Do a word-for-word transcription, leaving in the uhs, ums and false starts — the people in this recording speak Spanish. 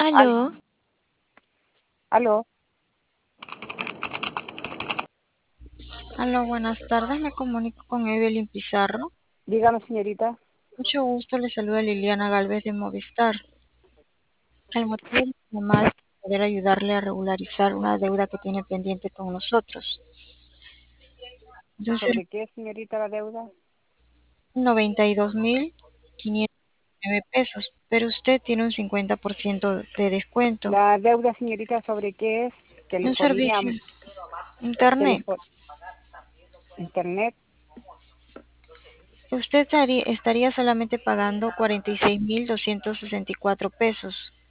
Al- Aló, Aló, aló, buenas tardes. Me comunico con Evelyn Pizarro. dígame, señorita. Mucho gusto, le saluda Liliana Galvez de Movistar. El motivo de mi llamada es poder ayudarle a regularizar una deuda que tiene pendiente con nosotros. Entonces, ¿Sobre qué, señorita, la deuda? noventa y dos mil quinientos nueve pesos, pero usted tiene un cincuenta por ciento de descuento. La deuda, señorita, ¿sobre qué es? Que le Un servicio, poníamos, que le internet. pon internet. Usted estaría estaría solamente pagando cuarenta y seis mil doscientos sesenta y cuatro pesos.